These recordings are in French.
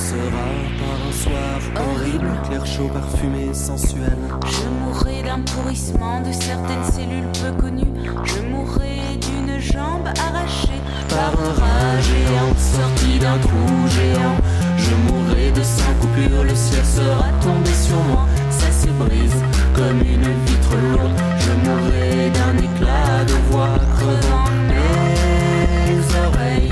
sera par un soir horrible, clair chaud, parfumé, sensuel. Je mourrai d'un pourrissement de certaines cellules peu connues. Je mourrai d'une jambe arrachée par un rat géant sorti d'un trou géant. Je mourrai de 5 coupures, le ciel sera tombé sur moi. Ça se brise comme une vitre lourde. Je mourrai d'un éclat de voix crevant mes oreilles.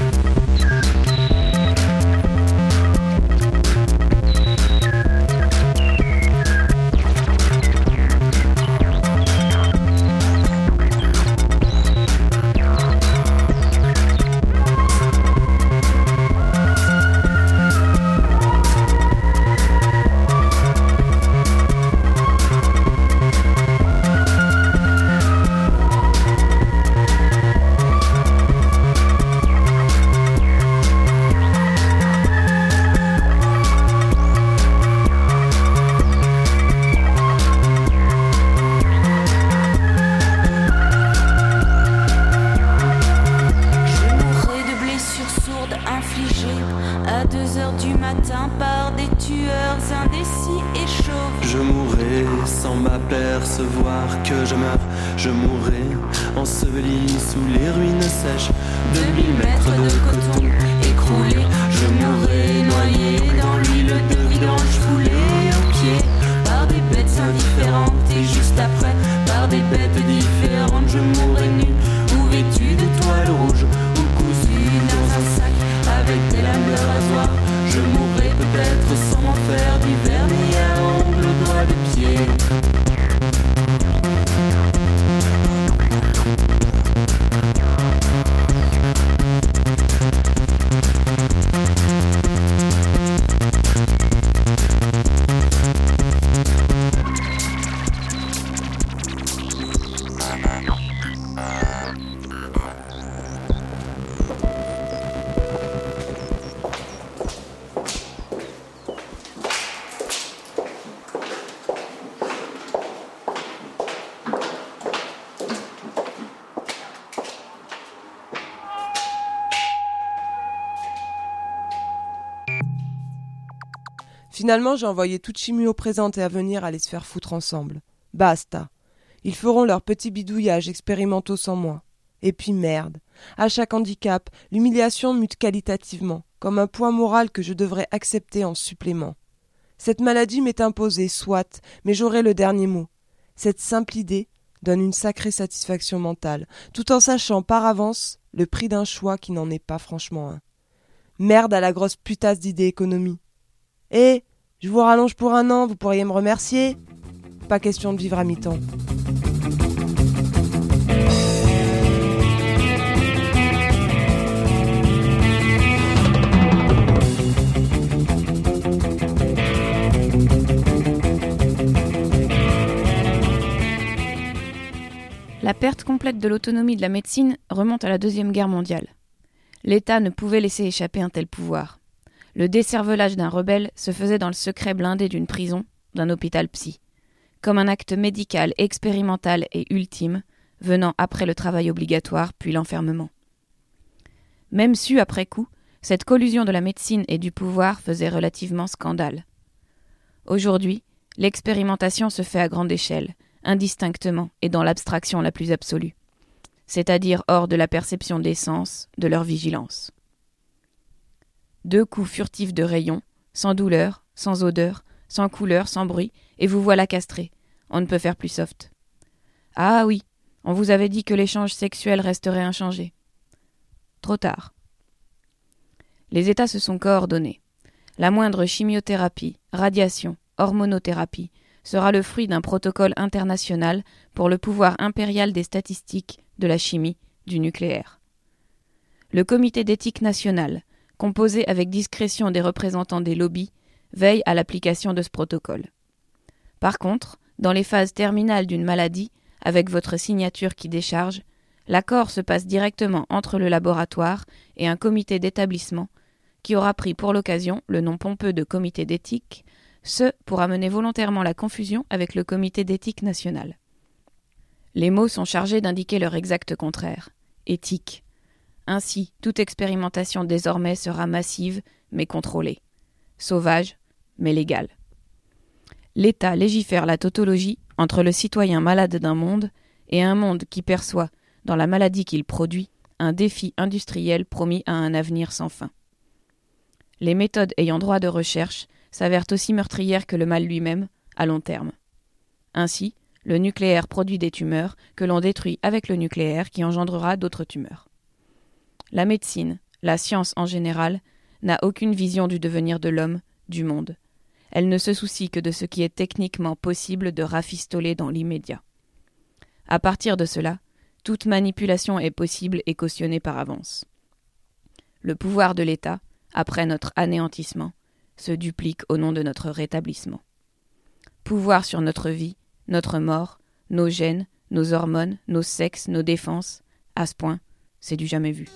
Que je meurs, je mourrai enseveli sous les ruines sèches. 2000 mètres de coton écroulé. Je mourrai noyé dans l'huile de vidange, foulé aux pieds par des bêtes indifférentes. Et juste après, par des bêtes différentes, je mourrai nu ou vêtu de toile rouge ou cousu dans un sac avec des lames de rasoir. Je mourrai peut-être sans m'en faire du vernis à ongles aux doigts de pied. Finalement, j'ai envoyé toute chimio présente et à venir aller se faire foutre ensemble. Basta. Ils feront leurs petits bidouillages expérimentaux sans moi. Et puis merde. À chaque handicap, l'humiliation mute qualitativement, comme un poids moral que je devrais accepter en supplément. Cette maladie m'est imposée, soit, mais j'aurai le dernier mot. Cette simple idée donne une sacrée satisfaction mentale, tout en sachant par avance le prix d'un choix qui n'en est pas franchement un. Merde à la grosse putasse d'idée économie. Eh, je vous rallonge pour 1 an, vous pourriez me remercier ? Pas question de vivre à mi-temps. La perte complète de l'autonomie de la médecine remonte à la Deuxième Guerre mondiale. L'État ne pouvait laisser échapper un tel pouvoir. Le décervelage d'un rebelle se faisait dans le secret blindé d'une prison, d'un hôpital psy, comme un acte médical expérimental et ultime, venant après le travail obligatoire puis l'enfermement. Même su après coup, cette collusion de la médecine et du pouvoir faisait relativement scandale. Aujourd'hui, l'expérimentation se fait à grande échelle, indistinctement et dans l'abstraction la plus absolue, c'est-à-dire hors de la perception des sens, de leur vigilance. 2 coups furtifs de rayon, sans douleur, sans odeur, sans couleur, sans bruit, et vous voilà castré. On ne peut faire plus soft. Ah oui, on vous avait dit que l'échange sexuel resterait inchangé. Trop tard. Les États se sont coordonnés. La moindre chimiothérapie, radiation, hormonothérapie sera le fruit d'un protocole international pour le pouvoir impérial des statistiques, de la chimie, du nucléaire. Le comité d'éthique nationale, composé avec discrétion des représentants des lobbies, veille à l'application de ce protocole. Par contre, dans les phases terminales d'une maladie, avec votre signature qui décharge, l'accord se passe directement entre le laboratoire et un comité d'établissement qui aura pris pour l'occasion le nom pompeux de comité d'éthique, ce pour amener volontairement la confusion avec le comité d'éthique national. Les mots sont chargés d'indiquer leur exact contraire, éthique. Ainsi, toute expérimentation désormais sera massive, mais contrôlée. sauvage, mais légal. L'État légifère la tautologie entre le citoyen malade d'un monde et un monde qui perçoit, dans la maladie qu'il produit, un défi industriel promis à un avenir sans fin. Les méthodes ayant droit de recherche s'avèrent aussi meurtrières que le mal lui-même, à long terme. Ainsi, le nucléaire produit des tumeurs que l'on détruit avec le nucléaire qui engendrera d'autres tumeurs. La médecine, la science en général, n'a aucune vision du devenir de l'homme, du monde. Elle ne se soucie que de ce qui est techniquement possible de rafistoler dans l'immédiat. À partir de cela, toute manipulation est possible et cautionnée par avance. Le pouvoir de l'État, après notre anéantissement, se duplique au nom de notre rétablissement. Pouvoir sur notre vie, notre mort, nos gènes, nos hormones, nos sexes, nos défenses, à ce point, c'est du jamais vu.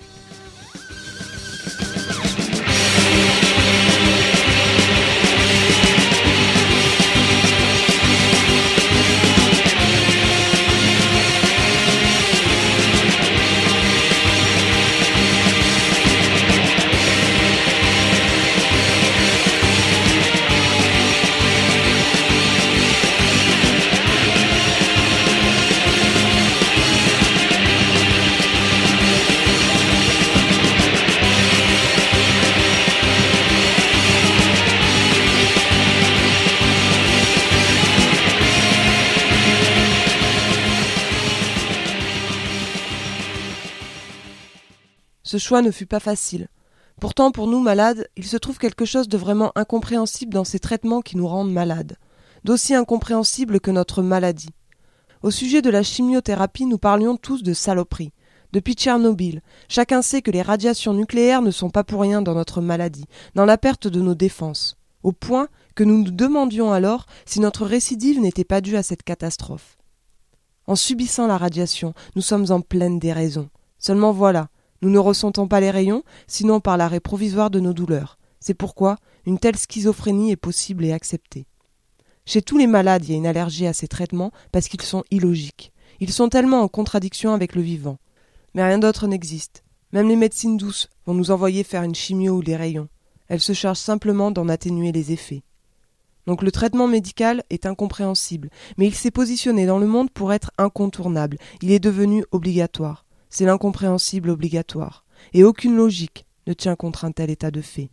Ce choix ne fut pas facile. Pourtant, pour nous malades, il se trouve quelque chose de vraiment incompréhensible dans ces traitements qui nous rendent malades, d'aussi incompréhensible que notre maladie. Au sujet de la chimiothérapie, nous parlions tous de saloperie. Depuis Tchernobyl, chacun sait que les radiations nucléaires ne sont pas pour rien dans notre maladie, dans la perte de nos défenses, au point que nous nous demandions alors si notre récidive n'était pas due à cette catastrophe. En subissant la radiation, nous sommes en pleine déraison. Seulement voilà, nous ne ressentons pas les rayons, sinon par l'arrêt provisoire de nos douleurs. C'est pourquoi une telle schizophrénie est possible et acceptée. Chez tous les malades, il y a une allergie à ces traitements parce qu'ils sont illogiques. Ils sont tellement en contradiction avec le vivant. Mais rien d'autre n'existe. Même les médecines douces vont nous envoyer faire une chimio ou des rayons. Elles se chargent simplement d'en atténuer les effets. Donc le traitement médical est incompréhensible, mais il s'est positionné dans le monde pour être incontournable. Il est devenu obligatoire. C'est l'incompréhensible obligatoire. Et aucune logique ne tient contre un tel état de fait.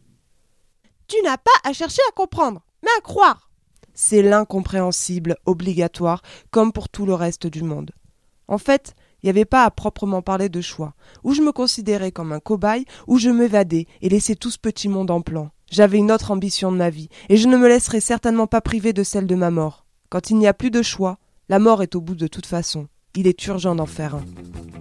Tu n'as pas à chercher à comprendre, mais à croire. C'est l'incompréhensible obligatoire, comme pour tout le reste du monde. En fait, il n'y avait pas à proprement parler de choix. Ou je me considérais comme un cobaye, ou je m'évadais et laissais tout ce petit monde en plan. J'avais une autre ambition de ma vie, et je ne me laisserai certainement pas priver de celle de ma mort. Quand il n'y a plus de choix, la mort est au bout de toute façon. Il est urgent d'en faire un.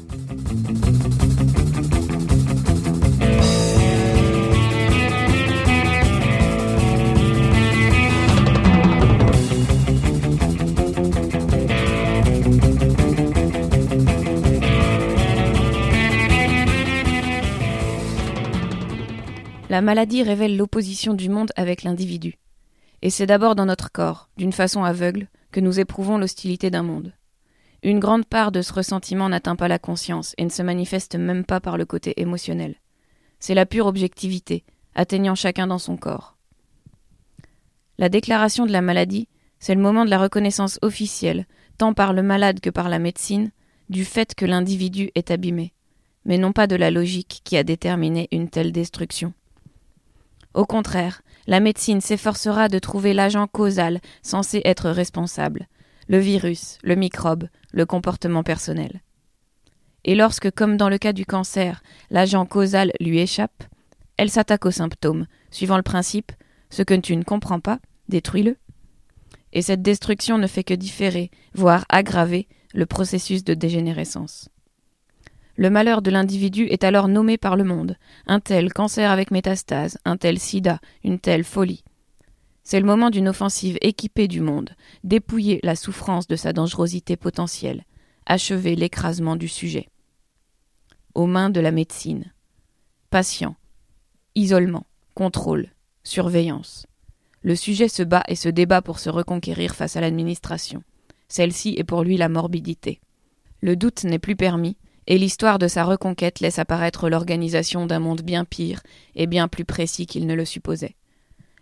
La maladie révèle l'opposition du monde avec l'individu. Et c'est d'abord dans notre corps, d'une façon aveugle, que nous éprouvons l'hostilité d'un monde. Une grande part de ce ressentiment n'atteint pas la conscience et ne se manifeste même pas par le côté émotionnel. C'est la pure objectivité, atteignant chacun dans son corps. La déclaration de la maladie, c'est le moment de la reconnaissance officielle, tant par le malade que par la médecine, du fait que l'individu est abîmé, mais non pas de la logique qui a déterminé une telle destruction. Au contraire, la médecine s'efforcera de trouver l'agent causal censé être responsable, le virus, le microbe, le comportement personnel. Et lorsque, comme dans le cas du cancer, l'agent causal lui échappe, elle s'attaque aux symptômes, suivant le principe « ce que tu ne comprends pas, détruis-le ». Et cette destruction ne fait que différer, voire aggraver, le processus de dégénérescence. Le malheur de l'individu est alors nommé par le monde, un tel cancer avec métastase, un tel sida, une telle folie. C'est le moment d'une offensive équipée du monde, dépouiller la souffrance de sa dangerosité potentielle, achever l'écrasement du sujet. Aux mains de la médecine. Patient, isolement, contrôle, surveillance. Le sujet se bat et se débat pour se reconquérir face à l'administration. Celle-ci est pour lui la morbidité. Le doute n'est plus permis, et l'histoire de sa reconquête laisse apparaître l'organisation d'un monde bien pire et bien plus précis qu'il ne le supposait.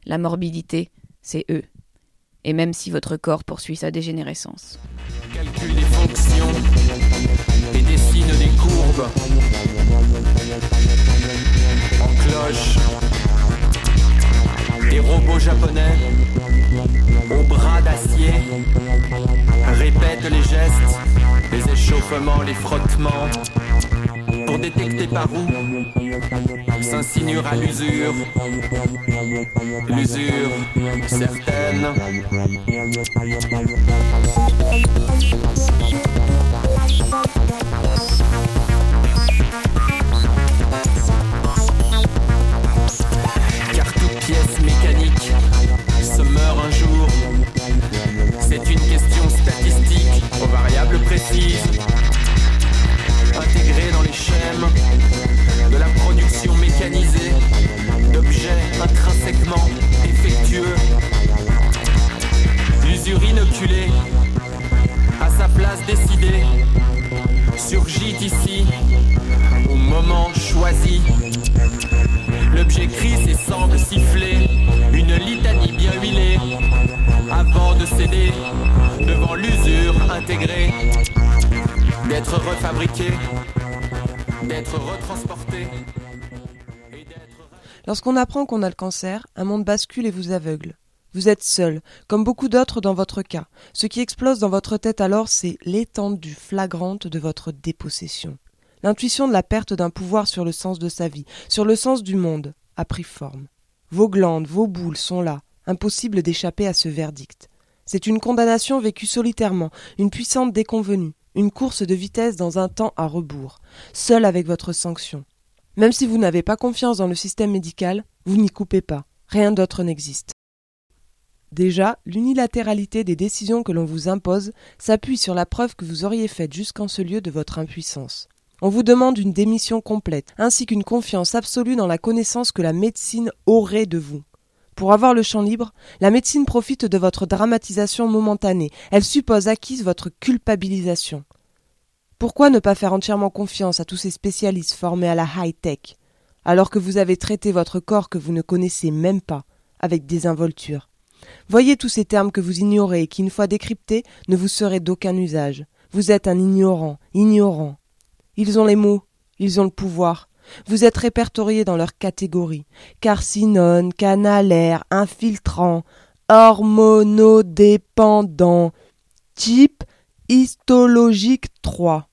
La morbidité, c'est eux. Et même si votre corps poursuit sa dégénérescence. Calcule des fonctions et dessine des courbes en cloche. Des robots japonais aux bras d'acier répètent les gestes, les échauffements, les frottements pour détecter par où s'insinuera l'usure certaine. Car toute pièce mécanique se meurt un jour. C'est une question statistique aux variables précises, intégrée dans les schèmes de la production mécanisée d'objets intrinsèquement effectueux. L'usure inoculée, à sa place décidée, surgit ici, au moment choisi. L'objet crisse et semble siffler une litanie bien huilée, avant de céder devant l'usure intégrée, d'être refabriqué, d'être retransporté. Lorsqu'on apprend qu'on a le cancer, un monde bascule et vous aveugle. Vous êtes seul, comme beaucoup d'autres dans votre cas. Ce qui explose dans votre tête alors, c'est l'étendue flagrante de votre dépossession. L'intuition de la perte d'un pouvoir sur le sens de sa vie, sur le sens du monde, a pris forme. Vos glandes, vos boules sont là, impossible d'échapper à ce verdict. C'est une condamnation vécue solitairement, une puissante déconvenue, une course de vitesse dans un temps à rebours, seul avec votre sanction. Même si vous n'avez pas confiance dans le système médical, vous n'y coupez pas, rien d'autre n'existe. Déjà, l'unilatéralité des décisions que l'on vous impose s'appuie sur la preuve que vous auriez faite jusqu'en ce lieu de votre impuissance. On vous demande une démission complète, ainsi qu'une confiance absolue dans la connaissance que la médecine aurait de vous. Pour avoir le champ libre, la médecine profite de votre dramatisation momentanée, elle suppose acquise votre culpabilisation. Pourquoi ne pas faire entièrement confiance à tous ces spécialistes formés à la high-tech, alors que vous avez traité votre corps que vous ne connaissez même pas, avec désinvolture? Voyez tous ces termes que vous ignorez et qui, une fois décryptés, ne vous seraient d'aucun usage. Vous êtes un ignorant. Ils ont les mots, ils ont le pouvoir. Vous êtes répertoriés dans leurs catégories. Carcinone, canalaire, infiltrant, hormonodépendant, type histologique 3.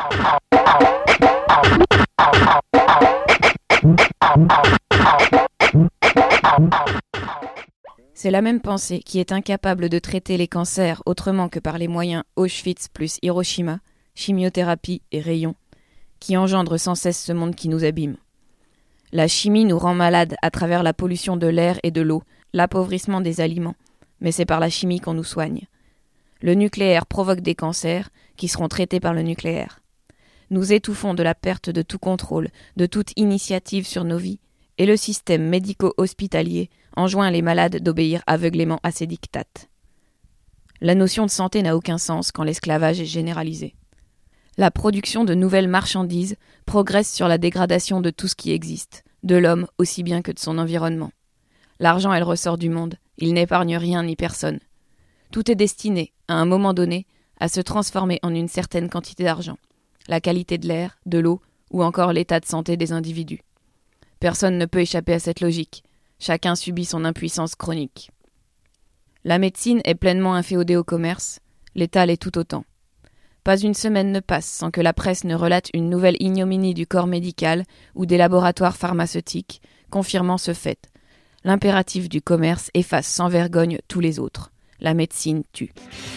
C'est la même pensée qui est incapable de traiter les cancers autrement que par les moyens Auschwitz plus Hiroshima, chimiothérapie et rayons, qui engendre sans cesse ce monde qui nous abîme. La chimie nous rend malades à travers la pollution de l'air et de l'eau, l'appauvrissement des aliments, mais c'est par la chimie qu'on nous soigne. Le nucléaire provoque des cancers qui seront traités par le nucléaire. Nous étouffons de la perte de tout contrôle, de toute initiative sur nos vies, et le système médico-hospitalier enjoint les malades d'obéir aveuglément à ses dictates. La notion de santé n'a aucun sens quand l'esclavage est généralisé. La production de nouvelles marchandises progresse sur la dégradation de tout ce qui existe, de l'homme aussi bien que de son environnement. L'argent est le ressort du monde, il n'épargne rien ni personne. Tout est destiné, à un moment donné, à se transformer en une certaine quantité d'argent, la qualité de l'air, de l'eau ou encore l'état de santé des individus. Personne ne peut échapper à cette logique, chacun subit son impuissance chronique. La médecine est pleinement inféodée au commerce, l'État l'est tout autant. Pas une semaine ne passe sans que la presse ne relate une nouvelle ignominie du corps médical ou des laboratoires pharmaceutiques, confirmant ce fait. L'impératif du commerce efface sans vergogne tous les autres. La médecine tue.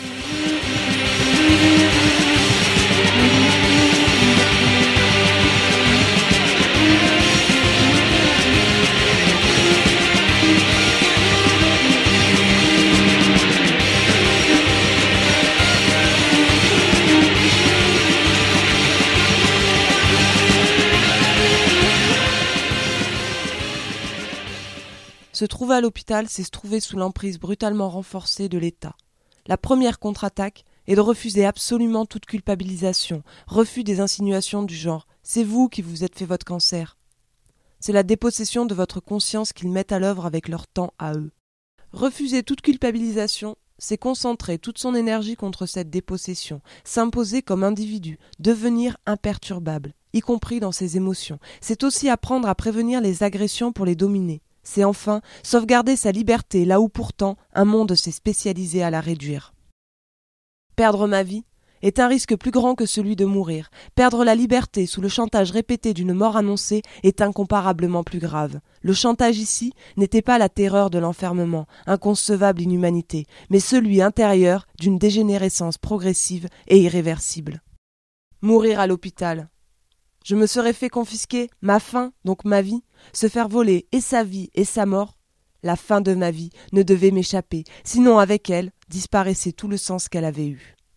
Se trouver à l'hôpital, c'est se trouver sous l'emprise brutalement renforcée de l'État. La première contre-attaque est de refuser absolument toute culpabilisation, refus des insinuations du genre « c'est vous qui vous êtes fait votre cancer ». C'est la dépossession de votre conscience qu'ils mettent à l'œuvre avec leur temps à eux. Refuser toute culpabilisation, c'est concentrer toute son énergie contre cette dépossession, s'imposer comme individu, devenir imperturbable, y compris dans ses émotions. C'est aussi apprendre à prévenir les agressions pour les dominer. C'est enfin sauvegarder sa liberté là où pourtant un monde s'est spécialisé à la réduire. Perdre ma vie est un risque plus grand que celui de mourir. Perdre la liberté sous le chantage répété d'une mort annoncée est incomparablement plus grave. Le chantage ici n'était pas la terreur de l'enfermement, inconcevable inhumanité, mais celui intérieur d'une dégénérescence progressive et irréversible. Mourir à l'hôpital. Je me serais fait confisquer ma fin, donc ma vie, se faire voler et sa vie et sa mort. La fin de ma vie ne devait m'échapper, sinon avec elle disparaissait tout le sens qu'elle avait eu.